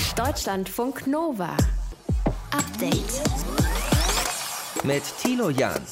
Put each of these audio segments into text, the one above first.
Deutschlandfunk Nova. Update. Mit Thilo Jahn.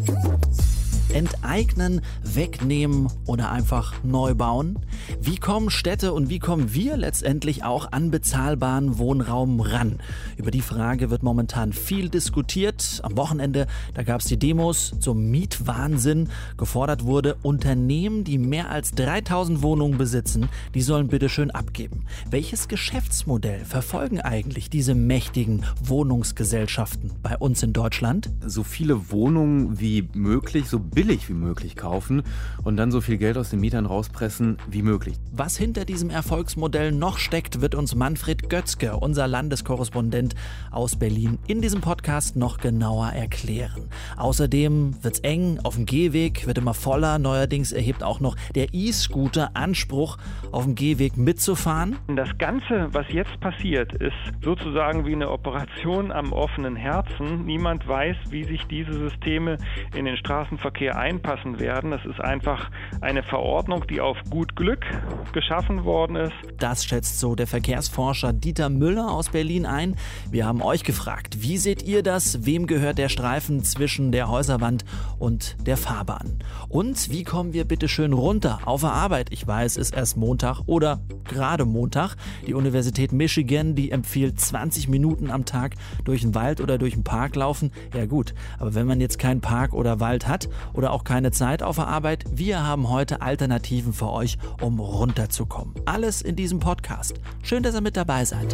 Enteignen, wegnehmen oder einfach neu bauen? Wie kommen Städte und wie kommen wir letztendlich auch an bezahlbaren Wohnraum ran? Über die Frage wird momentan viel diskutiert. Am Wochenende, da gab es die Demos zum Mietwahnsinn. Gefordert wurde, Unternehmen, die mehr als 3000 Wohnungen besitzen, die sollen bitteschön abgeben. Welches Geschäftsmodell verfolgen eigentlich diese mächtigen Wohnungsgesellschaften bei uns in Deutschland? So viele Wohnungen wie möglich, so billig wie möglich kaufen und dann so viel Geld aus den Mietern rauspressen wie möglich. Was hinter diesem Erfolgsmodell noch steckt, wird uns Manfred Götzke, unser Landeskorrespondent aus Berlin, in diesem Podcast noch genauer erklären. Außerdem wird's eng, auf dem Gehweg wird immer voller. Neuerdings erhebt auch noch der E-Scooter Anspruch, auf dem Gehweg mitzufahren. Das Ganze, was jetzt passiert, ist sozusagen wie eine Operation am offenen Herzen. Niemand weiß, wie sich diese Systeme in den Straßenverkehr einpassen werden. Das ist einfach eine Verordnung, die auf gut Glück geschaffen worden ist. Das schätzt so der Verkehrsforscher Dieter Müller aus Berlin ein. Wir haben euch gefragt, wie seht ihr das? Wem gehört der Streifen zwischen der Häuserwand und der Fahrbahn? Und wie kommen wir bitte schön runter auf der Arbeit? Ich weiß, es ist erst Montag oder gerade Montag. Die Universität Michigan, die empfiehlt 20 Minuten am Tag durch den Wald oder durch den Park laufen. Ja gut, aber wenn man jetzt keinen Park oder Wald hat oder auch keine Zeit auf der Arbeit, wir haben heute Alternativen für euch, um runterzukommen. Alles in diesem Podcast. Schön, dass ihr mit dabei seid.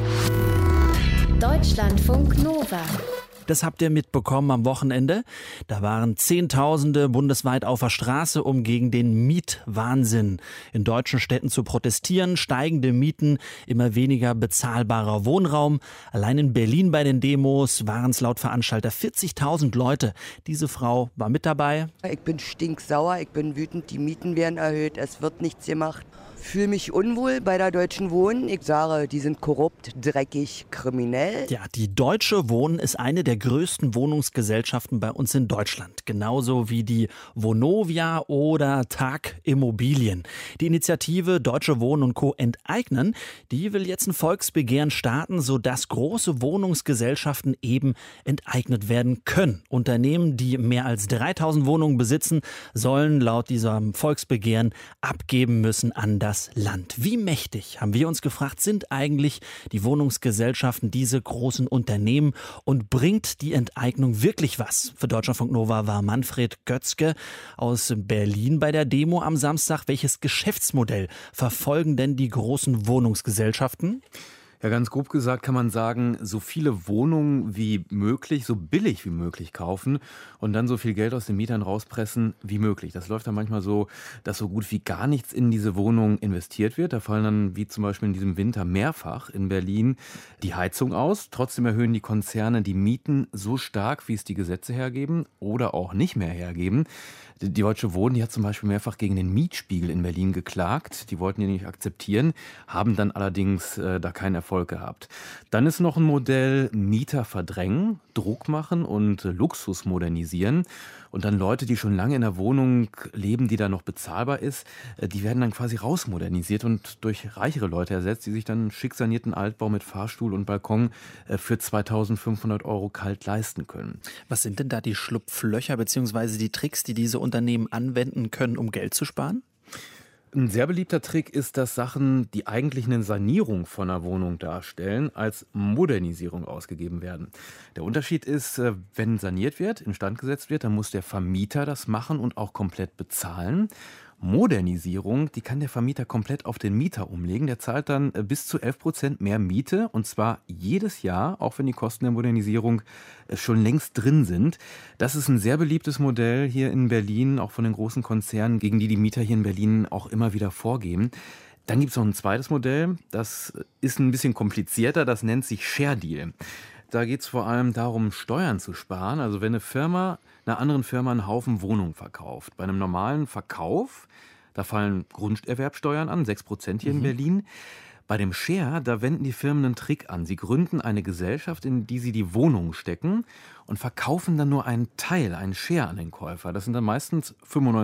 Deutschlandfunk Nova. Das habt ihr mitbekommen am Wochenende. Da waren Zehntausende bundesweit auf der Straße, um gegen den Mietwahnsinn in deutschen Städten zu protestieren. Steigende Mieten, immer weniger bezahlbarer Wohnraum. Allein in Berlin bei den Demos waren es laut Veranstalter 40.000 Leute. Diese Frau war mit dabei. Ich bin stinksauer, ich bin wütend, die Mieten werden erhöht, es wird nichts gemacht. Fühle mich unwohl bei der Deutschen Wohnen. Ich sage, die sind korrupt, dreckig, kriminell. Ja, die Deutsche Wohnen ist eine der größten Wohnungsgesellschaften bei uns in Deutschland. Genauso wie die Vonovia oder TAG Immobilien. Die Initiative Deutsche Wohnen und Co. enteignen, die will jetzt ein Volksbegehren starten, sodass große Wohnungsgesellschaften eben enteignet werden können. Unternehmen, die mehr als 3000 Wohnungen besitzen, sollen laut diesem Volksbegehren abgeben müssen an das Land. Wie mächtig, haben wir uns gefragt, sind eigentlich die Wohnungsgesellschaften, diese großen Unternehmen, und bringt die Enteignung wirklich was? Für Deutschlandfunk Nova war Manfred Götzke aus Berlin bei der Demo am Samstag. Welches Geschäftsmodell verfolgen denn die großen Wohnungsgesellschaften? Ja, ganz grob gesagt kann man sagen, so viele Wohnungen wie möglich, so billig wie möglich kaufen und dann so viel Geld aus den Mietern rauspressen wie möglich. Das läuft dann manchmal so, dass so gut wie gar nichts in diese Wohnung investiert wird. Da fallen dann, wie zum Beispiel in diesem Winter mehrfach in Berlin, die Heizung aus. Trotzdem erhöhen die Konzerne die Mieten so stark, wie es die Gesetze hergeben oder auch nicht mehr hergeben. Die Deutsche Wohnen, die hat zum Beispiel mehrfach gegen den Mietspiegel in Berlin geklagt. Die wollten ihn nicht akzeptieren, haben dann allerdings da keinen Erfolg gehabt. Dann ist noch ein Modell Mieter verdrängen, Druck machen und Luxus modernisieren. Und dann Leute, die schon lange in der Wohnung leben, die da noch bezahlbar ist, die werden dann quasi rausmodernisiert und durch reichere Leute ersetzt, die sich dann einen schick sanierten Altbau mit Fahrstuhl und Balkon für 2.500 € kalt leisten können. Was sind denn da die Schlupflöcher bzw. die Tricks, die diese Unternehmen anwenden können, um Geld zu sparen? Ein sehr beliebter Trick ist, dass Sachen, die eigentlich eine Sanierung von einer Wohnung darstellen, als Modernisierung ausgegeben werden. Der Unterschied ist, wenn saniert wird, instand gesetzt wird, dann muss der Vermieter das machen und auch komplett bezahlen. Modernisierung, die kann der Vermieter komplett auf den Mieter umlegen. Der zahlt dann bis zu 11% mehr Miete, und zwar jedes Jahr, auch wenn die Kosten der Modernisierung schon längst drin sind. Das ist ein sehr beliebtes Modell hier in Berlin, auch von den großen Konzernen, gegen die Mieter hier in Berlin auch immer wieder vorgehen. Dann gibt es noch ein zweites Modell, das ist ein bisschen komplizierter, das nennt sich Share Deal. Da geht es vor allem darum, Steuern zu sparen. Also wenn eine Firma einer anderen Firma einen Haufen Wohnungen verkauft. Bei einem normalen Verkauf, da fallen Grunderwerbsteuern an, 6% hier in Berlin. Bei dem Share, da wenden die Firmen einen Trick an. Sie gründen eine Gesellschaft, in die sie die Wohnungen stecken und verkaufen dann nur einen Teil, einen Share an den Käufer. Das sind dann meistens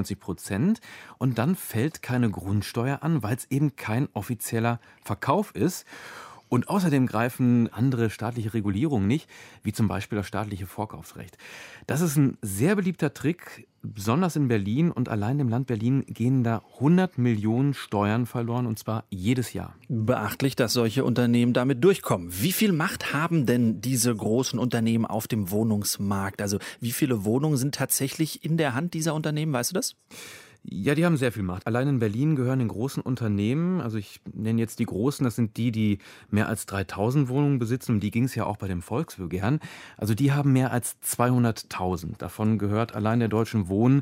95%. Und dann fällt keine Grundsteuer an, weil es eben kein offizieller Verkauf ist. Und außerdem greifen andere staatliche Regulierungen nicht, wie zum Beispiel das staatliche Vorkaufsrecht. Das ist ein sehr beliebter Trick, besonders in Berlin. Und allein im Land Berlin gehen da 100 Millionen Steuern verloren, und zwar jedes Jahr. Beachtlich, dass solche Unternehmen damit durchkommen. Wie viel Macht haben denn diese großen Unternehmen auf dem Wohnungsmarkt? Also wie viele Wohnungen sind tatsächlich in der Hand dieser Unternehmen? Weißt du das? Ja, die haben sehr viel Macht. Allein in Berlin gehören den großen Unternehmen, also ich nenne jetzt die großen, das sind die mehr als 3000 Wohnungen besitzen, um die ging es ja auch bei dem Volksbegehren. Also die haben mehr als 200.000. Davon gehört allein der Deutschen Wohnen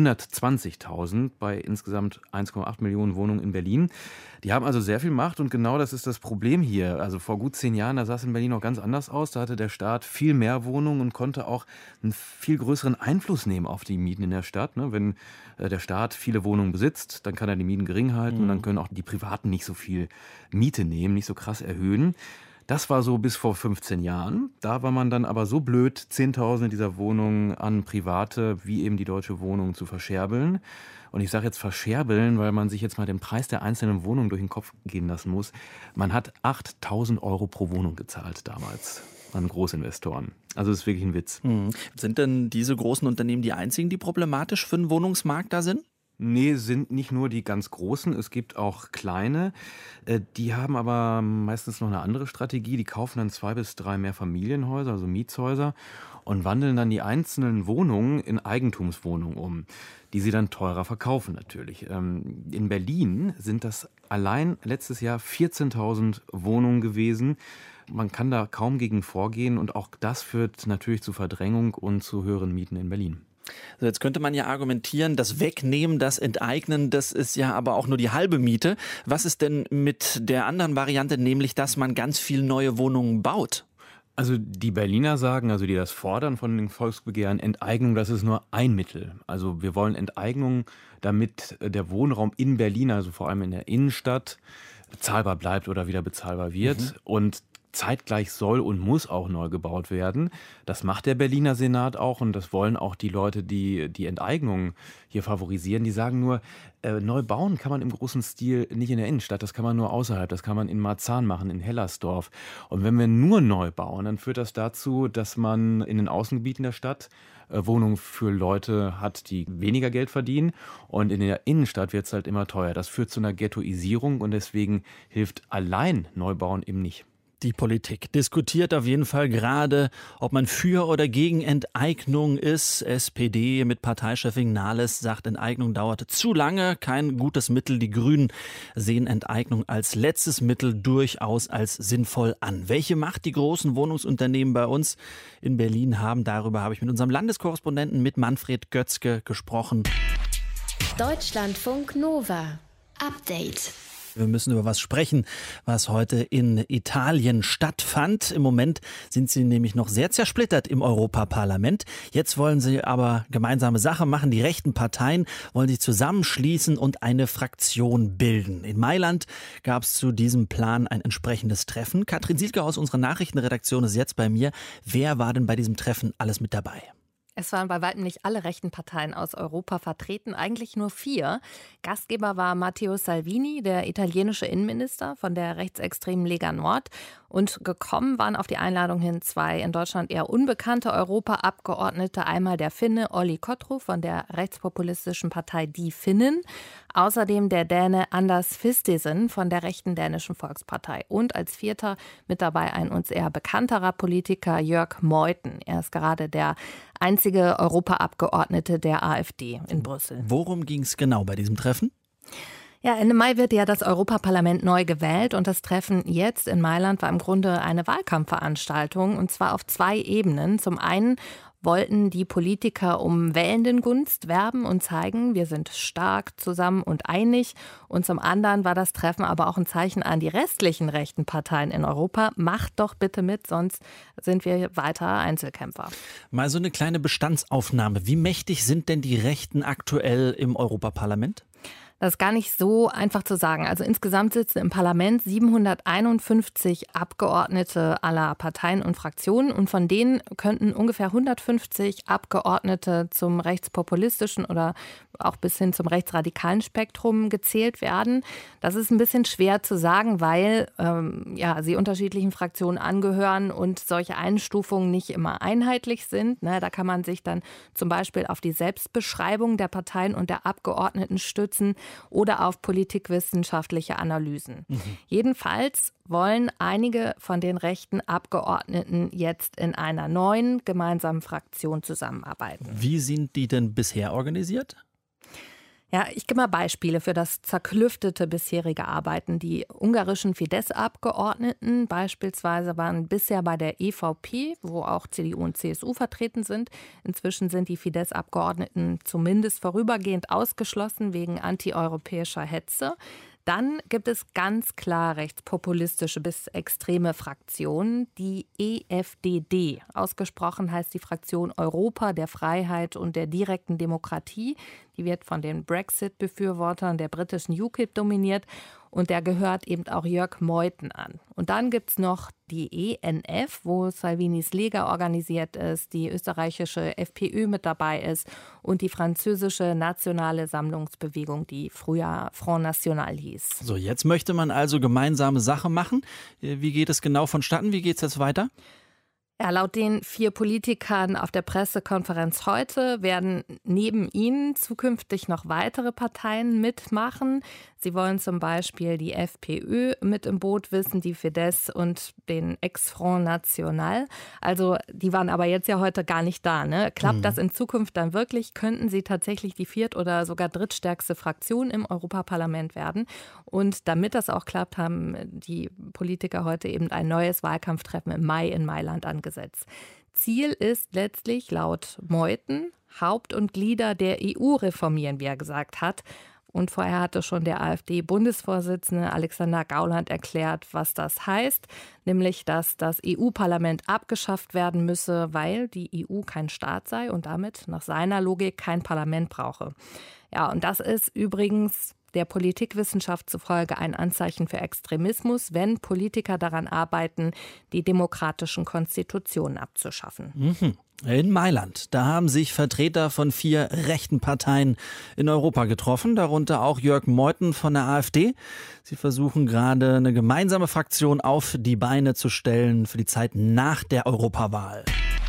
120.000 bei insgesamt 1,8 Millionen Wohnungen in Berlin. Die haben also sehr viel Macht und genau das ist das Problem hier. Also vor gut 10 Jahren, da sah es in Berlin noch ganz anders aus. Da hatte der Staat viel mehr Wohnungen und konnte auch einen viel größeren Einfluss nehmen auf die Mieten in der Stadt. Wenn der Staat viele Wohnungen besitzt, dann kann er die Mieten gering halten und dann können auch die Privaten nicht so viel Miete nehmen, nicht so krass erhöhen. Das war so bis vor 15 Jahren. Da war man dann aber so blöd, 10.000 dieser Wohnungen an Private wie eben die Deutsche Wohnung zu verscherbeln. Und ich sage jetzt verscherbeln, weil man sich jetzt mal den Preis der einzelnen Wohnungen durch den Kopf gehen lassen muss. Man hat 8.000 € pro Wohnung gezahlt damals an Großinvestoren. Also das ist wirklich ein Witz. Sind denn diese großen Unternehmen die einzigen, die problematisch für den Wohnungsmarkt da sind? Nee, sind nicht nur die ganz Großen, es gibt auch kleine. Die haben aber meistens noch eine andere Strategie. Die kaufen dann 2 bis 3 Mehrfamilienhäuser, also Mietshäuser, und wandeln dann die einzelnen Wohnungen in Eigentumswohnungen um, die sie dann teurer verkaufen natürlich. In Berlin sind das allein letztes Jahr 14.000 Wohnungen gewesen. Man kann da kaum gegen vorgehen und auch das führt natürlich zu Verdrängung und zu höheren Mieten in Berlin. Also jetzt könnte man ja argumentieren, das Wegnehmen, das Enteignen, das ist ja aber auch nur die halbe Miete. Was ist denn mit der anderen Variante, nämlich dass man ganz viel neue Wohnungen baut? Also die Berliner sagen, also die das fordern von den Volksbegehren, Enteignung, das ist nur ein Mittel. Also wir wollen Enteignung, damit der Wohnraum in Berlin, also vor allem in der Innenstadt, bezahlbar bleibt oder wieder bezahlbar wird. Und zeitgleich soll und muss auch neu gebaut werden. Das macht der Berliner Senat auch und das wollen auch die Leute, die die Enteignung hier favorisieren. Die sagen nur, neu bauen kann man im großen Stil nicht in der Innenstadt, das kann man nur außerhalb, das kann man in Marzahn machen, in Hellersdorf. Und wenn wir nur neu bauen, dann führt das dazu, dass man in den Außengebieten der Stadt Wohnungen für Leute hat, die weniger Geld verdienen. Und in der Innenstadt wird es halt immer teuer. Das führt zu einer Ghettoisierung und deswegen hilft allein Neubauen eben nicht. Die Politik diskutiert auf jeden Fall gerade, ob man für oder gegen Enteignung ist. SPD mit Parteichefin Nahles sagt, Enteignung dauerte zu lange, kein gutes Mittel. Die Grünen sehen Enteignung als letztes Mittel durchaus als sinnvoll an. Welche Macht die großen Wohnungsunternehmen bei uns in Berlin haben, darüber habe ich mit unserem Landeskorrespondenten, mit Manfred Götzke, gesprochen. Deutschlandfunk Nova. Update. Wir müssen über was sprechen, was heute in Italien stattfand. Im Moment sind sie nämlich noch sehr zersplittert im Europaparlament. Jetzt wollen sie aber gemeinsame Sache machen. Die rechten Parteien wollen sich zusammenschließen und eine Fraktion bilden. In Mailand gab es zu diesem Plan ein entsprechendes Treffen. Katrin Sielke aus unserer Nachrichtenredaktion ist jetzt bei mir. Wer war denn bei diesem Treffen alles mit dabei? Es waren bei weitem nicht alle rechten Parteien aus Europa vertreten, eigentlich nur 4. Gastgeber war Matteo Salvini, der italienische Innenminister von der rechtsextremen Lega Nord. Und gekommen waren auf die Einladung hin 2 in Deutschland eher unbekannte Europaabgeordnete. Einmal der Finne Olli Kottro von der rechtspopulistischen Partei Die Finnen. Außerdem der Däne Anders Vistisen von der rechten dänischen Volkspartei. Und als 4. mit dabei ein uns eher bekannterer Politiker, Jörg Meuthen. Er ist gerade der einzige Europaabgeordnete der AfD in Brüssel. Worum ging es genau bei diesem Treffen? Ja, Ende Mai wird ja das Europaparlament neu gewählt und das Treffen jetzt in Mailand war im Grunde eine Wahlkampfveranstaltung und zwar auf 2 Ebenen. Zum einen wollten die Politiker um Wählendengunst werben und zeigen, wir sind stark zusammen und einig. Und zum anderen war das Treffen aber auch ein Zeichen an die restlichen rechten Parteien in Europa. Macht doch bitte mit, sonst sind wir weiter Einzelkämpfer. Mal so eine kleine Bestandsaufnahme. Wie mächtig sind denn die Rechten aktuell im Europaparlament? Das ist gar nicht so einfach zu sagen. Also insgesamt sitzen im Parlament 751 Abgeordnete aller Parteien und Fraktionen und von denen könnten ungefähr 150 Abgeordnete zum rechtspopulistischen oder auch bis hin zum rechtsradikalen Spektrum gezählt werden. Das ist ein bisschen schwer zu sagen, weil sie unterschiedlichen Fraktionen angehören und solche Einstufungen nicht immer einheitlich sind. Ne, da kann man sich dann zum Beispiel auf die Selbstbeschreibung der Parteien und der Abgeordneten stützen oder auf politikwissenschaftliche Analysen. Jedenfalls wollen einige von den rechten Abgeordneten jetzt in einer neuen gemeinsamen Fraktion zusammenarbeiten. Wie sind die denn bisher organisiert? Ja, ich gebe mal Beispiele für das zerklüftete bisherige Arbeiten. Die ungarischen Fidesz-Abgeordneten beispielsweise waren bisher bei der EVP, wo auch CDU und CSU vertreten sind. Inzwischen sind die Fidesz-Abgeordneten zumindest vorübergehend ausgeschlossen wegen antieuropäischer Hetze. Dann gibt es ganz klar rechtspopulistische bis extreme Fraktionen, die EFDD. Ausgesprochen heißt die Fraktion Europa der Freiheit und der direkten Demokratie. Die wird von den Brexit-Befürwortern der britischen UKIP dominiert. Und der gehört eben auch Jörg Meuthen an. Und dann gibt es noch die ENF, wo Salvinis Lega organisiert ist, die österreichische FPÖ mit dabei ist und die französische Nationale Sammlungsbewegung, die früher Front National hieß. So, jetzt möchte man also gemeinsame Sache machen. Wie geht es genau vonstatten? Wie geht es jetzt weiter? Ja, laut den 4 Politikern auf der Pressekonferenz heute werden neben ihnen zukünftig noch weitere Parteien mitmachen. Sie wollen zum Beispiel die FPÖ mit im Boot wissen, die Fidesz und den Ex-Front National. Also die waren aber jetzt ja heute gar nicht da. Ne? Klappt das in Zukunft dann wirklich, könnten sie tatsächlich die 4. oder sogar drittstärkste Fraktion im Europaparlament werden. Und damit das auch klappt, haben die Politiker heute eben ein neues Wahlkampftreffen im Mai in Mailand angesetzt. Ziel ist letztlich laut Meuthen, Haupt und Glieder der EU reformieren, wie er gesagt hat. Und vorher hatte schon der AfD-Bundesvorsitzende Alexander Gauland erklärt, was das heißt, nämlich, dass das EU-Parlament abgeschafft werden müsse, weil die EU kein Staat sei und damit nach seiner Logik kein Parlament brauche. Ja, und das ist übrigens der Politikwissenschaft zufolge ein Anzeichen für Extremismus, wenn Politiker daran arbeiten, die demokratischen Konstitutionen abzuschaffen. In Mailand, da haben sich Vertreter von 4 rechten Parteien in Europa getroffen, darunter auch Jörg Meuthen von der AfD. Sie versuchen gerade eine gemeinsame Fraktion auf die Beine zu stellen für die Zeit nach der Europawahl.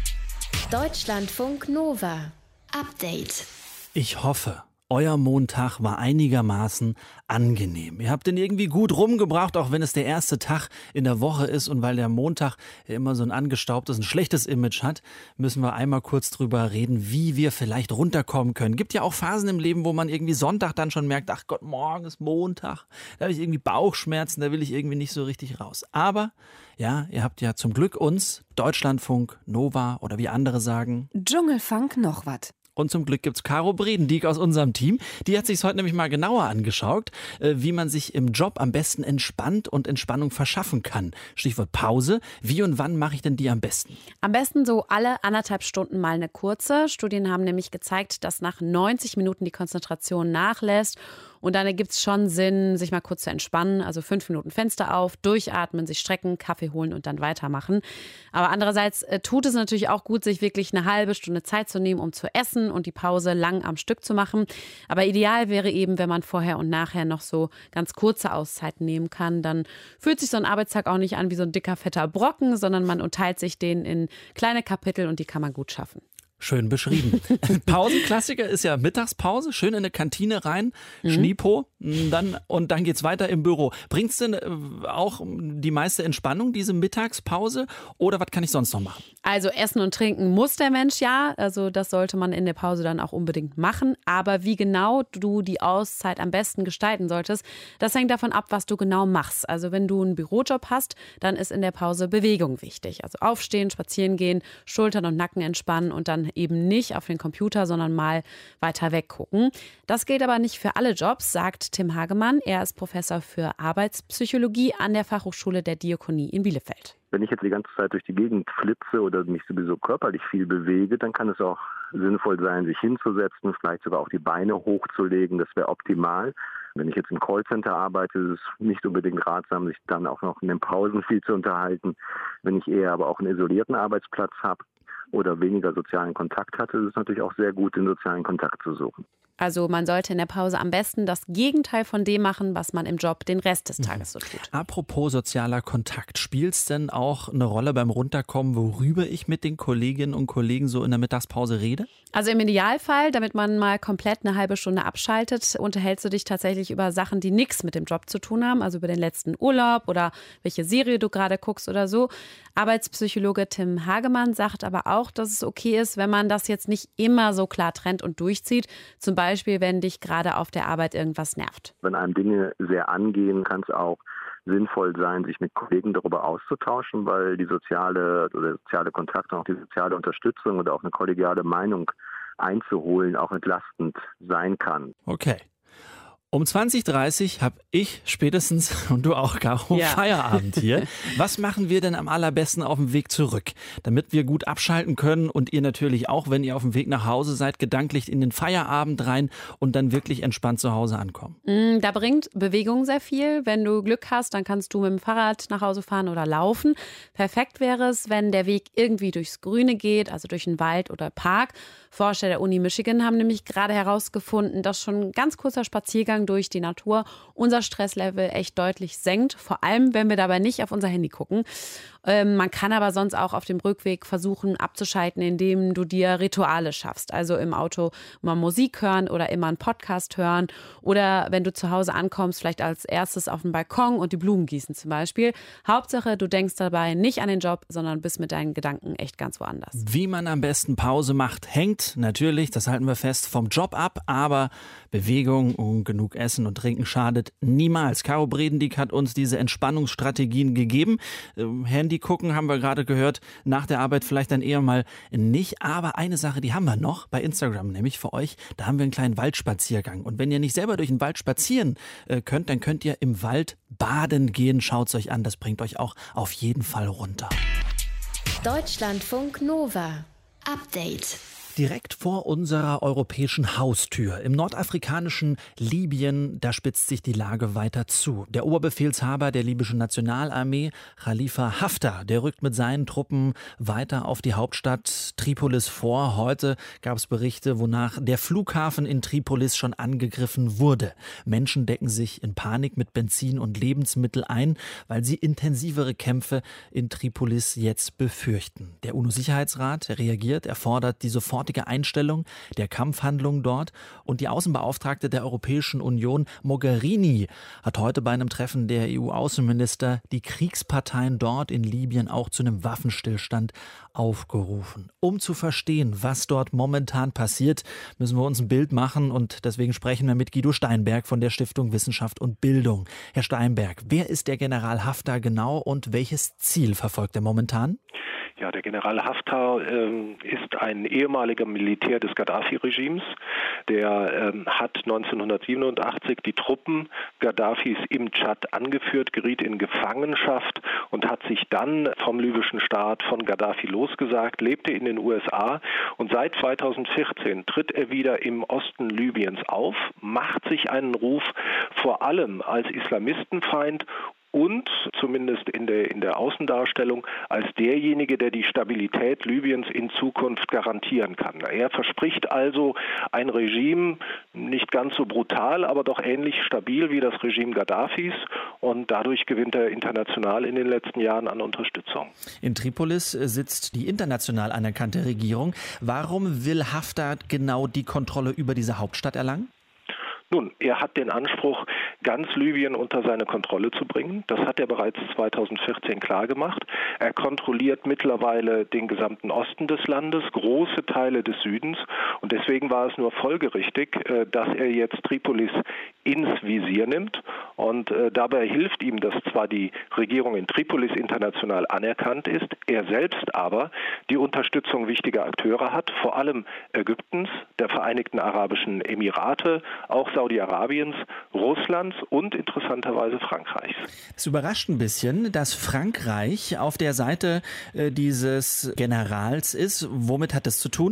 Deutschlandfunk Nova. Update. Ich hoffe, euer Montag war einigermaßen angenehm. Ihr habt den irgendwie gut rumgebracht, auch wenn es der erste Tag in der Woche ist. Und weil der Montag ja immer so ein angestaubtes, ein schlechtes Image hat, müssen wir einmal kurz drüber reden, wie wir vielleicht runterkommen können. Gibt ja auch Phasen im Leben, wo man irgendwie Sonntag dann schon merkt, ach Gott, morgen ist Montag. Da habe ich irgendwie Bauchschmerzen, da will ich irgendwie nicht so richtig raus. Aber ja, ihr habt ja zum Glück uns, Deutschlandfunk, Nova oder wie andere sagen, Dschungelfunk noch wat. Und zum Glück gibt's Caro Bredendieck aus unserem Team. Die hat sich's heute nämlich mal genauer angeschaut, wie man sich im Job am besten entspannt und Entspannung verschaffen kann. Stichwort Pause. Wie und wann mache ich denn die am besten? Am besten so alle 1,5 Stunden mal eine kurze. Studien haben nämlich gezeigt, dass nach 90 Minuten die Konzentration nachlässt. Und dann ergibt es schon Sinn, sich mal kurz zu entspannen. Also 5 Minuten Fenster auf, durchatmen, sich strecken, Kaffee holen und dann weitermachen. Aber andererseits tut es natürlich auch gut, sich wirklich eine halbe Stunde Zeit zu nehmen, um zu essen und die Pause lang am Stück zu machen. Aber ideal wäre eben, wenn man vorher und nachher noch so ganz kurze Auszeiten nehmen kann. Dann fühlt sich so ein Arbeitstag auch nicht an wie so ein dicker, fetter Brocken, sondern man unterteilt sich den in kleine Kapitel und die kann man gut schaffen. Schön beschrieben. Pausenklassiker ist ja Mittagspause, schön in eine Kantine rein, Schniepo, dann geht's weiter im Büro. Bringt's denn auch die meiste Entspannung, diese Mittagspause, oder was kann ich sonst noch machen? Also Essen und Trinken muss der Mensch ja, also das sollte man in der Pause dann auch unbedingt machen. Aber wie genau du die Auszeit am besten gestalten solltest, das hängt davon ab, was du genau machst. Also wenn du einen Bürojob hast, dann ist in der Pause Bewegung wichtig. Also aufstehen, spazieren gehen, Schultern und Nacken entspannen und dann eben nicht auf den Computer, sondern mal weiter weggucken. Das gilt aber nicht für alle Jobs, sagt Tim Hagemann. Er ist Professor für Arbeitspsychologie an der Fachhochschule der Diakonie in Bielefeld. Wenn ich jetzt die ganze Zeit durch die Gegend flitze oder mich sowieso körperlich viel bewege, dann kann es auch sinnvoll sein, sich hinzusetzen, vielleicht sogar auch die Beine hochzulegen. Das wäre optimal. Wenn ich jetzt im Callcenter arbeite, ist es nicht unbedingt ratsam, sich dann auch noch in den Pausen viel zu unterhalten. Wenn ich eher aber auch einen isolierten Arbeitsplatz habe oder weniger sozialen Kontakt hatte, ist es natürlich auch sehr gut, den sozialen Kontakt zu suchen. Also man sollte in der Pause am besten das Gegenteil von dem machen, was man im Job den Rest des Tages so tut. Apropos sozialer Kontakt, spielt es denn auch eine Rolle beim Runterkommen, worüber ich mit den Kolleginnen und Kollegen so in der Mittagspause rede? Also im Idealfall, damit man mal komplett eine halbe Stunde abschaltet, unterhältst du dich tatsächlich über Sachen, die nichts mit dem Job zu tun haben, also über den letzten Urlaub oder welche Serie du gerade guckst oder so. Arbeitspsychologe Tim Hagemann sagt aber auch, dass es okay ist, wenn man das jetzt nicht immer so klar trennt und durchzieht. Zum Beispiel, wenn dich gerade auf der Arbeit irgendwas nervt. Wenn einem Dinge sehr angehen, kann es auch sinnvoll sein, sich mit Kollegen darüber auszutauschen, weil der soziale Kontakt und auch die soziale Unterstützung oder auch eine kollegiale Meinung einzuholen auch entlastend sein kann. Okay. Um 20:30 habe ich spätestens und du auch, Caro, Feierabend hier. Was machen wir denn am allerbesten auf dem Weg zurück, damit wir gut abschalten können und ihr natürlich auch, wenn ihr auf dem Weg nach Hause seid, gedanklich in den Feierabend rein und dann wirklich entspannt zu Hause ankommen? Da bringt Bewegung sehr viel. Wenn du Glück hast, dann kannst du mit dem Fahrrad nach Hause fahren oder laufen. Perfekt wäre es, wenn der Weg irgendwie durchs Grüne geht, also durch einen Wald oder Park. Forscher der Uni Michigan haben nämlich gerade herausgefunden, dass schon ein ganz kurzer Spaziergang durch die Natur unser Stresslevel echt deutlich senkt. Vor allem, wenn wir dabei nicht auf unser Handy gucken. Man kann aber sonst auch auf dem Rückweg versuchen abzuschalten, indem du dir Rituale schaffst. Also im Auto mal Musik hören oder immer einen Podcast hören. Oder wenn du zu Hause ankommst, vielleicht als erstes auf den Balkon und die Blumen gießen zum Beispiel. Hauptsache, du denkst dabei nicht an den Job, sondern bist mit deinen Gedanken echt ganz woanders. Wie man am besten Pause macht, hängt natürlich, das halten wir fest, vom Job ab. Aber Bewegung und genug Essen und Trinken schadet niemals. Caro Bredendieck hat uns diese Entspannungsstrategien gegeben. Handy gucken, haben wir gerade gehört, nach der Arbeit vielleicht dann eher mal nicht. Aber eine Sache, die haben wir noch bei Instagram, nämlich für euch. Da haben wir einen kleinen Waldspaziergang. Und wenn ihr nicht selber durch den Wald spazieren könnt, dann könnt ihr im Wald baden gehen. Schaut es euch an, das bringt euch auch auf jeden Fall runter. Deutschlandfunk Nova. Update. Direkt vor unserer europäischen Haustür, im nordafrikanischen Libyen, da spitzt sich die Lage weiter zu. Der Oberbefehlshaber der libyschen Nationalarmee, Khalifa Haftar, der rückt mit seinen Truppen weiter auf die Hauptstadt Tripolis vor. Heute gab es Berichte, wonach der Flughafen in Tripolis schon angegriffen wurde. Menschen decken sich in Panik mit Benzin und Lebensmittel ein, weil sie intensivere Kämpfe in Tripolis jetzt befürchten. Der UNO-Sicherheitsrat reagiert, er fordert die sofortige Einstellung der Kampfhandlungen dort. Und die Außenbeauftragte der Europäischen Union, Mogherini, hat heute bei einem Treffen der EU-Außenminister die Kriegsparteien dort in Libyen auch zu einem Waffenstillstand aufgerufen. Um zu verstehen, was dort momentan passiert, müssen wir uns ein Bild machen und deswegen sprechen wir mit Guido Steinberg von der Stiftung Wissenschaft und Bildung. Herr Steinberg, wer ist der General Haftar genau und welches Ziel verfolgt er momentan? Ja, der General Haftar ist ein ehemaliger Militär des Gaddafi-Regimes. Der hat 1987 die Truppen Gaddafis im Tschad angeführt, geriet in Gefangenschaft und hat sich dann vom libyschen Staat von Gaddafi losgesagt, lebte in den USA und seit 2014 tritt er wieder im Osten Libyens auf, macht sich einen Ruf vor allem als Islamistenfeind und zumindest in der Außendarstellung als derjenige, der die Stabilität Libyens in Zukunft garantieren kann. Er verspricht also ein Regime, nicht ganz so brutal, aber doch ähnlich stabil wie das Regime Gaddafis und dadurch gewinnt er international in den letzten Jahren an Unterstützung. In Tripolis sitzt die international anerkannte Regierung. Warum will Haftar genau die Kontrolle über diese Hauptstadt erlangen? Nun, er hat den Anspruch, ganz Libyen unter seine Kontrolle zu bringen. Das hat er bereits 2014 klargemacht. Er kontrolliert mittlerweile den gesamten Osten des Landes, große Teile des Südens. Und deswegen war es nur folgerichtig, dass er jetzt Tripolis ins Visier nimmt. Und dabei hilft ihm, dass zwar die Regierung in Tripolis international anerkannt ist, er selbst aber die Unterstützung wichtiger Akteure hat, vor allem Ägyptens, der Vereinigten Arabischen Emirate, auch Saudi-Arabiens, Russlands und interessanterweise Frankreichs. Es überrascht ein bisschen, dass Frankreich auf der Seite dieses Generals ist. Womit hat das zu tun?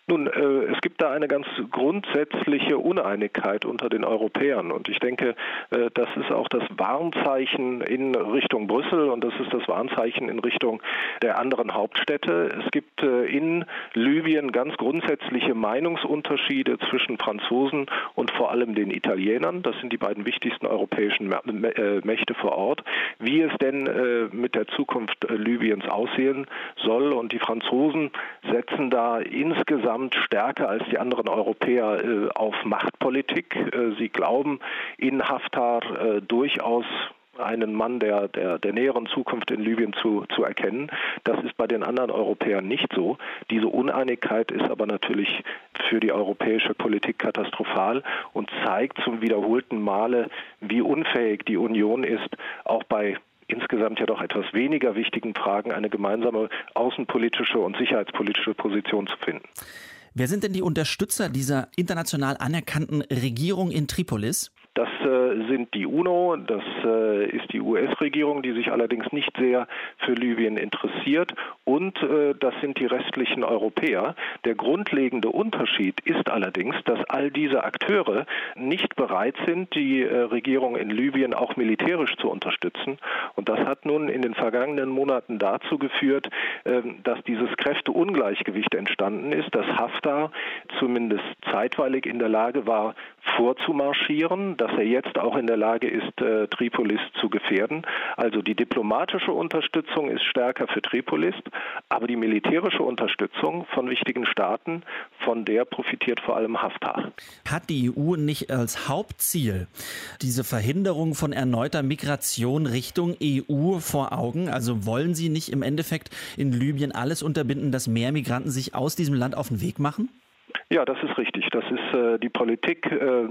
Nun, es gibt da eine ganz grundsätzliche Uneinigkeit unter den Europäern und ich denke, das ist auch das Warnzeichen in Richtung Brüssel und das ist das Warnzeichen in Richtung der anderen Hauptstädte. Es gibt in Libyen ganz grundsätzliche Meinungsunterschiede zwischen Franzosen und vor allem den Italienern. Das sind die beiden wichtigsten europäischen Mächte vor Ort. Wie es denn mit der Zukunft Libyens aussehen soll und die Franzosen setzen da insgesamt stärker als die anderen Europäer auf Machtpolitik. Sie glauben in Haftar durchaus einen Mann der näheren Zukunft in Libyen zu erkennen. Das ist bei den anderen Europäern nicht so. Diese Uneinigkeit ist aber natürlich für die europäische Politik katastrophal und zeigt zum wiederholten Male, wie unfähig die Union ist, auch bei insgesamt ja doch etwas weniger wichtigen Fragen eine gemeinsame außenpolitische und sicherheitspolitische Position zu finden. Wer sind denn die Unterstützer dieser international anerkannten Regierung in Tripolis? Das sind die UNO, das ist die US-Regierung, die sich allerdings nicht sehr für Libyen interessiert und das sind die restlichen Europäer. Der grundlegende Unterschied ist allerdings, dass all diese Akteure nicht bereit sind, die Regierung in Libyen auch militärisch zu unterstützen und das hat nun in den vergangenen Monaten dazu geführt, dass dieses Kräfteungleichgewicht entstanden ist, dass Haftar zumindest zeitweilig in der Lage war, vorzumarschieren, dass er jetzt auch in der Lage ist, Tripolis zu gefährden. Also die diplomatische Unterstützung ist stärker für Tripolis, aber die militärische Unterstützung von wichtigen Staaten, von der profitiert vor allem Haftar. Hat die EU nicht als Hauptziel diese Verhinderung von erneuter Migration Richtung EU vor Augen? Also wollen Sie nicht im Endeffekt in Libyen alles unterbinden, dass mehr Migranten sich aus diesem Land auf den Weg machen? Ja, das ist richtig. Das ist die Politik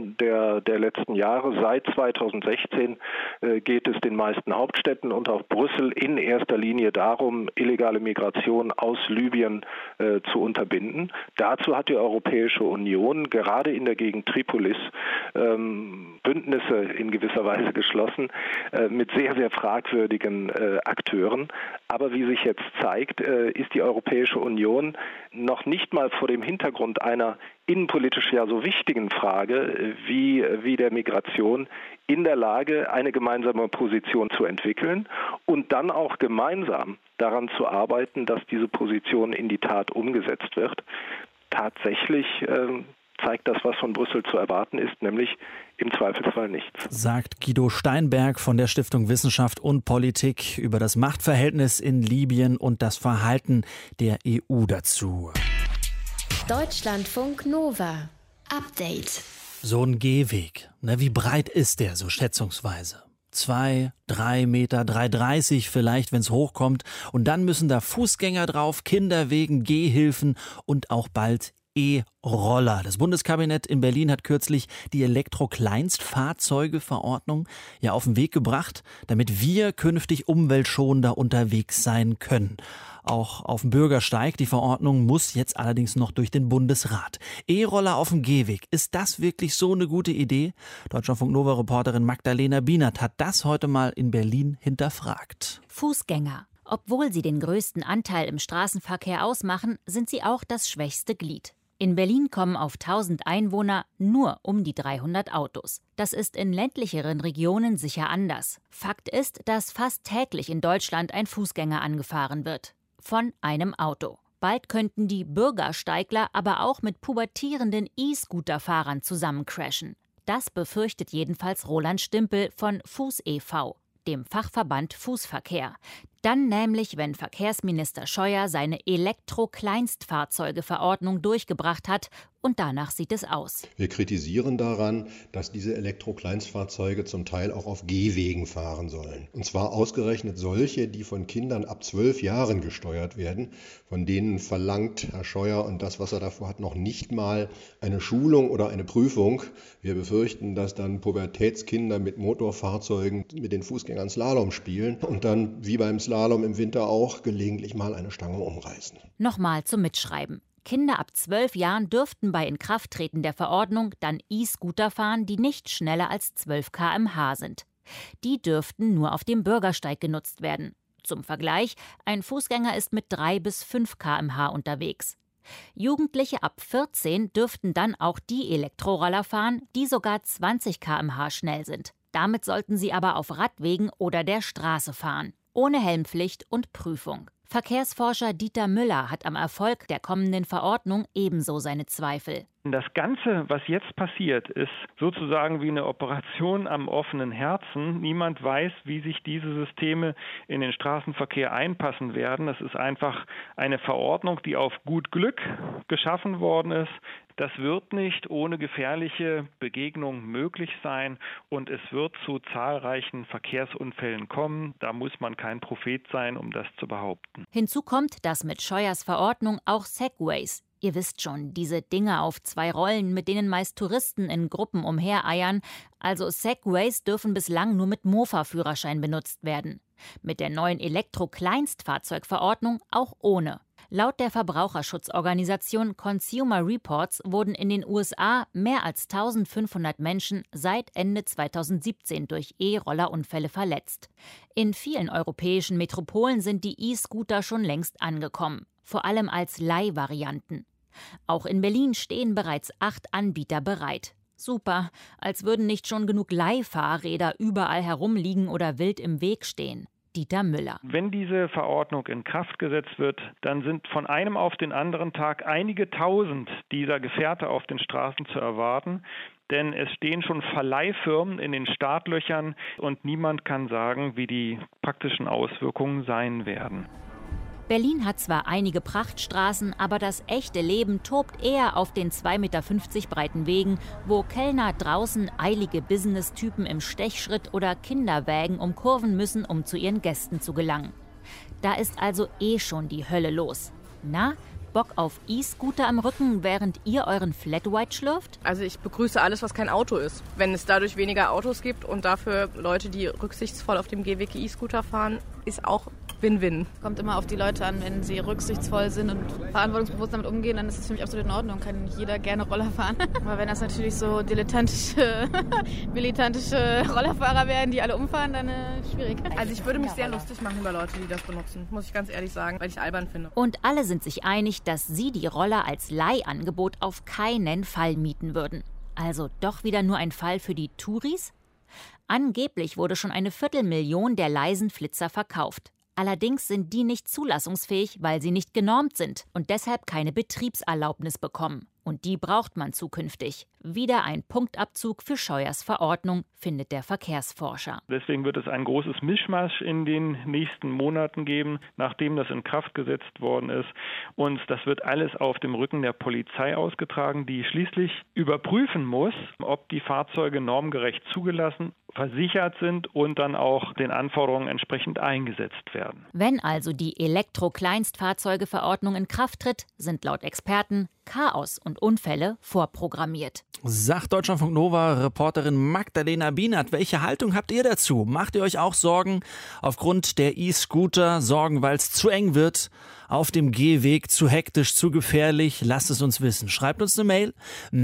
der letzten Jahre. Seit 2016 geht es den meisten Hauptstädten und auch Brüssel in erster Linie darum, illegale Migration aus Libyen zu unterbinden. Dazu hat die Europäische Union gerade in der Gegend Tripolis Bündnisse in gewisser Weise geschlossen mit sehr, sehr fragwürdigen Akteuren. Aber wie sich jetzt zeigt, ist die Europäische Union noch nicht mal vor dem Hintergrund einer innenpolitisch ja so wichtigen Frage wie der Migration in der Lage, eine gemeinsame Position zu entwickeln und dann auch gemeinsam daran zu arbeiten, dass diese Position in die Tat umgesetzt wird. Tatsächlich zeigt das, was von Brüssel zu erwarten ist, nämlich im Zweifelsfall nichts. Sagt Guido Steinberg von der Stiftung Wissenschaft und Politik über das Machtverhältnis in Libyen und das Verhalten der EU dazu. Deutschlandfunk Nova. Update. So ein Gehweg. Wie breit ist der so schätzungsweise? 2, 3 Meter, 3,30 vielleicht, wenn es hochkommt. Und dann müssen da Fußgänger drauf, Kinderwegen, Gehhilfen und auch bald E-Roller. Das Bundeskabinett in Berlin hat kürzlich die Elektrokleinstfahrzeuge-Verordnung ja auf den Weg gebracht, damit wir künftig umweltschonender unterwegs sein können. Auch auf dem Bürgersteig. Die Verordnung muss jetzt allerdings noch durch den Bundesrat. E-Roller auf dem Gehweg. Ist das wirklich so eine gute Idee? Deutschlandfunk Nova-Reporterin Magdalena Bienert hat das heute mal in Berlin hinterfragt. Fußgänger. Obwohl sie den größten Anteil im Straßenverkehr ausmachen, sind sie auch das schwächste Glied. In Berlin kommen auf 1000 Einwohner nur um die 300 Autos. Das ist in ländlicheren Regionen sicher anders. Fakt ist, dass fast täglich in Deutschland ein Fußgänger angefahren wird. Von einem Auto. Bald könnten die Bürgersteigler aber auch mit pubertierenden E-Scooter-Fahrern zusammencrashen. Das befürchtet jedenfalls Roland Stimpel von Fuß e.V., dem Fachverband Fußverkehr. Dann nämlich, wenn Verkehrsminister Scheuer seine Elektro-Kleinstfahrzeuge-Verordnung durchgebracht hat. Und danach sieht es aus. Wir kritisieren daran, dass diese Elektro-Kleinstfahrzeuge zum Teil auch auf Gehwegen fahren sollen. Und zwar ausgerechnet solche, die von Kindern ab 12 Jahren gesteuert werden. Von denen verlangt Herr Scheuer und das, was er davor hat, noch nicht mal eine Schulung oder eine Prüfung. Wir befürchten, dass dann Pubertätskinder mit Motorfahrzeugen mit den Fußgängern Slalom spielen und dann wie beim Slalom im Winter auch gelegentlich mal eine Stange umreißen. Nochmal zum Mitschreiben. Kinder ab 12 Jahren dürften bei Inkrafttreten der Verordnung dann E-Scooter fahren, die nicht schneller als 12 km/h sind. Die dürften nur auf dem Bürgersteig genutzt werden. Zum Vergleich, ein Fußgänger ist mit 3 bis 5 km/h unterwegs. Jugendliche ab 14 dürften dann auch die Elektroroller fahren, die sogar 20 km/h schnell sind. Damit sollten sie aber auf Radwegen oder der Straße fahren, ohne Helmpflicht und Prüfung. Verkehrsforscher Dieter Müller hat am Erfolg der kommenden Verordnung ebenso seine Zweifel. Das Ganze, was jetzt passiert, ist sozusagen wie eine Operation am offenen Herzen. Niemand weiß, wie sich diese Systeme in den Straßenverkehr einpassen werden. Das ist einfach eine Verordnung, die auf gut Glück geschaffen worden ist. Das wird nicht ohne gefährliche Begegnungen möglich sein und es wird zu zahlreichen Verkehrsunfällen kommen. Da muss man kein Prophet sein, um das zu behaupten. Hinzu kommt, dass mit Scheuers Verordnung auch Segways, ihr wisst schon, diese Dinge auf 2 Rollen, mit denen meist Touristen in Gruppen umhereiern, also Segways dürfen bislang nur mit Mofa-Führerschein benutzt werden. Mit der neuen Elektro-Kleinstfahrzeugverordnung auch ohne. Laut der Verbraucherschutzorganisation Consumer Reports wurden in den USA mehr als 1500 Menschen seit Ende 2017 durch E-Rollerunfälle verletzt. In vielen europäischen Metropolen sind die E-Scooter schon längst angekommen, vor allem als Leihvarianten. Auch in Berlin stehen bereits 8 Anbieter bereit. Super, als würden nicht schon genug Leihfahrräder überall herumliegen oder wild im Weg stehen. Dieter Müller. Wenn diese Verordnung in Kraft gesetzt wird, dann sind von einem auf den anderen Tag einige Tausend dieser Gefährte auf den Straßen zu erwarten. Denn es stehen schon Verleihfirmen in den Startlöchern und niemand kann sagen, wie die praktischen Auswirkungen sein werden. Berlin hat zwar einige Prachtstraßen, aber das echte Leben tobt eher auf den 2,50 Meter breiten Wegen, wo Kellner draußen eilige Business-Typen im Stechschritt oder Kinderwägen umkurven müssen, um zu ihren Gästen zu gelangen. Da ist also schon die Hölle los. Na, Bock auf E-Scooter am Rücken, während ihr euren Flat White schlürft? Also ich begrüße alles, was kein Auto ist. Wenn es dadurch weniger Autos gibt und dafür Leute, die rücksichtsvoll auf dem Gehweg E-Scooter fahren, ist auch Win-Win. Kommt immer auf die Leute an, wenn sie rücksichtsvoll sind und verantwortungsbewusst damit umgehen, dann ist es für mich absolut in Ordnung. Kann nicht jeder gerne Roller fahren. Aber wenn das natürlich so dilettantische, militantische Rollerfahrer werden, die alle umfahren, dann schwierig. Also ich würde mich sehr lustig machen über Leute, die das benutzen, muss ich ganz ehrlich sagen, weil ich es albern finde. Und alle sind sich einig, dass sie die Roller als Leihangebot auf keinen Fall mieten würden. Also doch wieder nur ein Fall für die Touris? Angeblich wurde schon 250.000 der leisen Flitzer verkauft. Allerdings sind die nicht zulassungsfähig, weil sie nicht genormt sind und deshalb keine Betriebserlaubnis bekommen. Und die braucht man zukünftig. Wieder ein Punktabzug für Scheuers Verordnung, findet der Verkehrsforscher. Deswegen wird es ein großes Mischmasch in den nächsten Monaten geben, nachdem das in Kraft gesetzt worden ist. Und das wird alles auf dem Rücken der Polizei ausgetragen, die schließlich überprüfen muss, ob die Fahrzeuge normgerecht zugelassen, versichert sind und dann auch den Anforderungen entsprechend eingesetzt werden. Wenn also die Elektro-Kleinstfahrzeuge-Verordnung in Kraft tritt, sind laut Experten Chaos und Unfälle vorprogrammiert. Sagt Deutschlandfunk Nova Reporterin Magdalena Bienert. Welche Haltung habt ihr dazu? Macht ihr euch auch Sorgen aufgrund der E-Scooter? Sorgen, weil es zu eng wird? Auf dem Gehweg zu hektisch, zu gefährlich? Lasst es uns wissen. Schreibt uns eine Mail.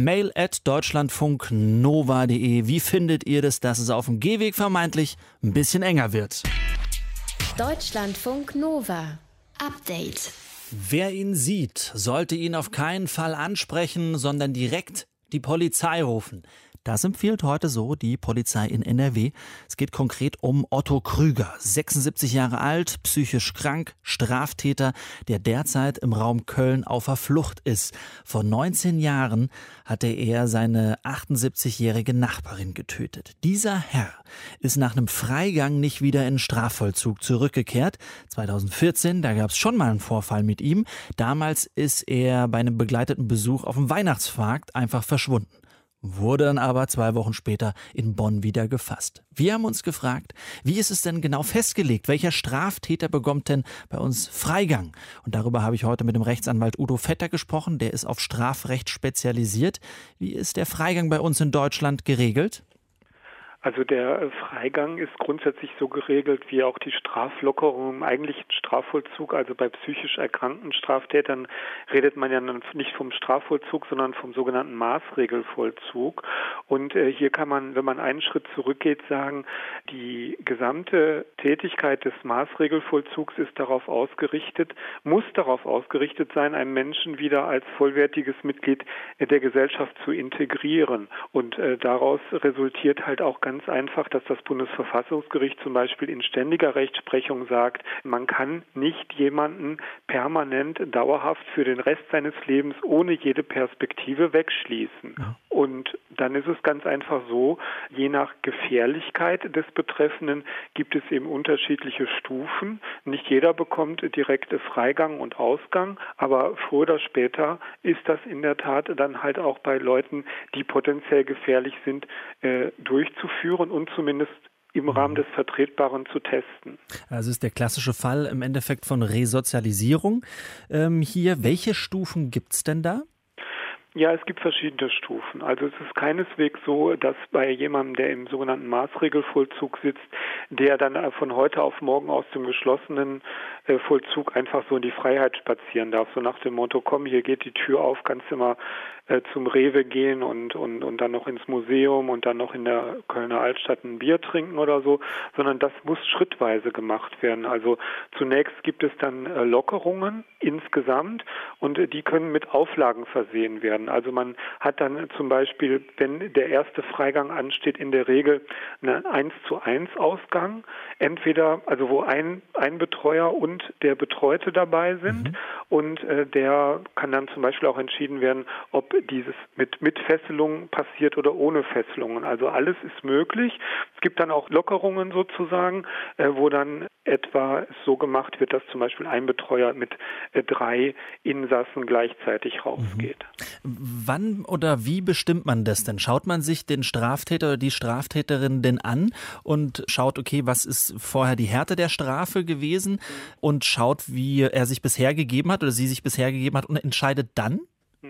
mail@deutschlandfunknova.de. Wie findet ihr das, dass es auf dem Gehweg vermeintlich ein bisschen enger wird? Deutschlandfunk Nova. Update. Wer ihn sieht, sollte ihn auf keinen Fall ansprechen, sondern direkt die Polizei rufen. Das empfiehlt heute so die Polizei in NRW. Es geht konkret um Otto Krüger, 76 Jahre alt, psychisch krank, Straftäter, der derzeit im Raum Köln auf der Flucht ist. Vor 19 Jahren hatte er seine 78-jährige Nachbarin getötet. Dieser Herr ist nach einem Freigang nicht wieder in den Strafvollzug zurückgekehrt. 2014, da gab es schon mal einen Vorfall mit ihm. Damals ist er bei einem begleiteten Besuch auf dem Weihnachtsmarkt einfach verschwunden. Wurde dann aber 2 Wochen später in Bonn wieder gefasst. Wir haben uns gefragt, wie ist es denn genau festgelegt? Welcher Straftäter bekommt denn bei uns Freigang? Und darüber habe ich heute mit dem Rechtsanwalt Udo Vetter gesprochen. Der ist auf Strafrecht spezialisiert. Wie ist der Freigang bei uns in Deutschland geregelt? Also der Freigang ist grundsätzlich so geregelt wie auch die Straflockerung im eigentlichen Strafvollzug. Also bei psychisch erkrankten Straftätern redet man ja nicht vom Strafvollzug, sondern vom sogenannten Maßregelvollzug. Und hier kann man, wenn man einen Schritt zurückgeht, sagen, die gesamte Tätigkeit des Maßregelvollzugs muss darauf ausgerichtet sein, einen Menschen wieder als vollwertiges Mitglied der Gesellschaft zu integrieren. Und daraus resultiert halt auch ganz einfach, dass das Bundesverfassungsgericht zum Beispiel in ständiger Rechtsprechung sagt, man kann nicht jemanden permanent, dauerhaft für den Rest seines Lebens ohne jede Perspektive wegschließen. Ja. Und dann ist es ganz einfach so, je nach Gefährlichkeit des Betreffenden gibt es eben unterschiedliche Stufen. Nicht jeder bekommt direkte Freigang und Ausgang, aber früher oder später ist das in der Tat dann halt auch bei Leuten, die potenziell gefährlich sind, durchzuführen und zumindest im Rahmen des Vertretbaren zu testen. Also ist der klassische Fall im Endeffekt von Resozialisierung. Hier, welche Stufen gibt es denn da? Ja, es gibt verschiedene Stufen. Also es ist keineswegs so, dass bei jemandem, der im sogenannten Maßregelvollzug sitzt, der dann von heute auf morgen aus dem geschlossenen Vollzug einfach so in die Freiheit spazieren darf. So nach dem Motto, komm, hier geht die Tür auf, kannst du mal zum Rewe gehen und dann noch ins Museum und dann noch in der Kölner Altstadt ein Bier trinken oder so, sondern das muss schrittweise gemacht werden. Also zunächst gibt es dann Lockerungen insgesamt und die können mit Auflagen versehen werden. Also man hat dann zum Beispiel, wenn der erste Freigang ansteht, in der Regel einen 1:1 Ausgang, entweder, also wo ein Betreuer und der Betreute dabei sind und der kann dann zum Beispiel auch entschieden werden, ob dieses mit Fesselungen passiert oder ohne Fesselungen. Also alles ist möglich. Es gibt dann auch Lockerungen sozusagen, wo dann etwa so gemacht wird, dass zum Beispiel ein Betreuer mit 3 Insassen gleichzeitig rausgeht. Wann oder wie bestimmt man das denn? Schaut man sich den Straftäter oder die Straftäterin denn an und schaut, okay, was ist vorher die Härte der Strafe gewesen und schaut, wie er sich bisher gegeben hat oder sie sich bisher gegeben hat und entscheidet dann?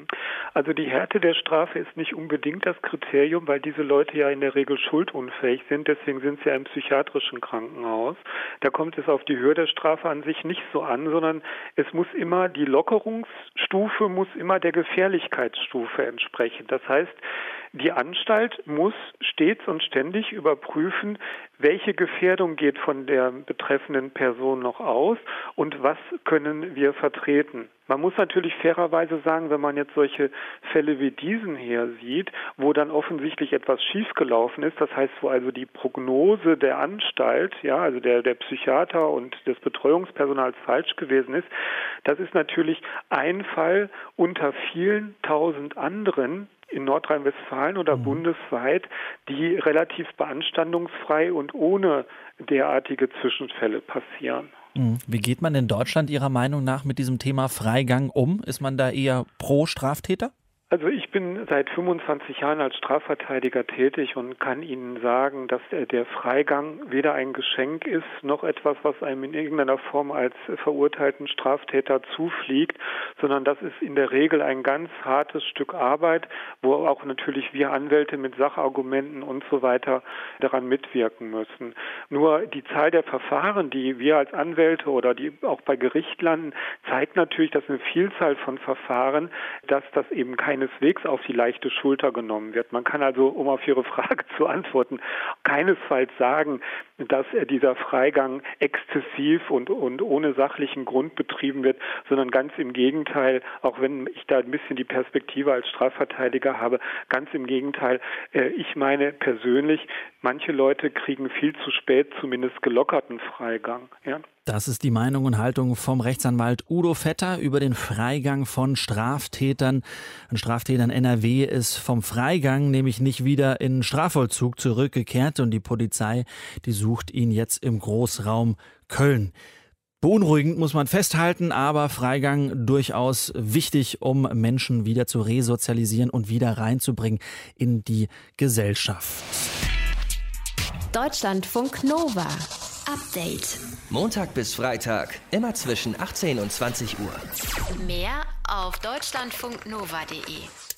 Also die Härte der Strafe ist nicht unbedingt das Kriterium, weil diese Leute ja in der Regel schuldunfähig sind. Deswegen sind sie ja im psychiatrischen Krankenhaus. Da kommt es auf die Höhe der Strafe an sich nicht so an, sondern es muss immer, die Lockerungsstufe muss immer der Gefährlichkeitsstufe entsprechen. Das heißt, die Anstalt muss stets und ständig überprüfen, welche Gefährdung geht von der betreffenden Person noch aus und was können wir vertreten. Man muss natürlich fairerweise sagen, wenn man jetzt solche Fälle wie diesen hier sieht, wo dann offensichtlich etwas schiefgelaufen ist, das heißt, wo also die Prognose der Anstalt, ja, also der Psychiater und des Betreuungspersonals falsch gewesen ist, das ist natürlich ein Fall unter vielen tausend anderen in Nordrhein-Westfalen oder bundesweit, die relativ beanstandungsfrei und ohne derartige Zwischenfälle passieren. Wie geht man in Deutschland Ihrer Meinung nach mit diesem Thema Freigang um? Ist man da eher pro Straftäter? Also ich bin seit 25 Jahren als Strafverteidiger tätig und kann Ihnen sagen, dass der Freigang weder ein Geschenk ist, noch etwas, was einem in irgendeiner Form als verurteilten Straftäter zufliegt, sondern das ist in der Regel ein ganz hartes Stück Arbeit, wo auch natürlich wir Anwälte mit Sachargumenten und so weiter daran mitwirken müssen. Nur die Zahl der Verfahren, die wir als Anwälte oder die auch bei Gericht landen, zeigt natürlich, dass eine Vielzahl von Verfahren, dass das eben keineswegs auf die leichte Schulter genommen wird. Man kann also, um auf Ihre Frage zu antworten, keinesfalls sagen, dass dieser Freigang exzessiv und ohne sachlichen Grund betrieben wird, sondern ganz im Gegenteil, auch wenn ich da ein bisschen die Perspektive als Strafverteidiger habe, ganz im Gegenteil. Ich meine persönlich, manche Leute kriegen viel zu spät zumindest gelockerten Freigang. Ja? Das ist die Meinung und Haltung vom Rechtsanwalt Udo Vetter über den Freigang von Straftätern. Ein Straftäter in NRW ist vom Freigang nämlich nicht wieder in Strafvollzug zurückgekehrt und die Polizei, die sucht ihn jetzt im Großraum Köln. Beunruhigend muss man festhalten, aber Freigang durchaus wichtig, um Menschen wieder zu resozialisieren und wieder reinzubringen in die Gesellschaft. Deutschlandfunk Nova. Update. Montag bis Freitag, immer zwischen 18 und 20 Uhr. Mehr auf deutschlandfunknova.de.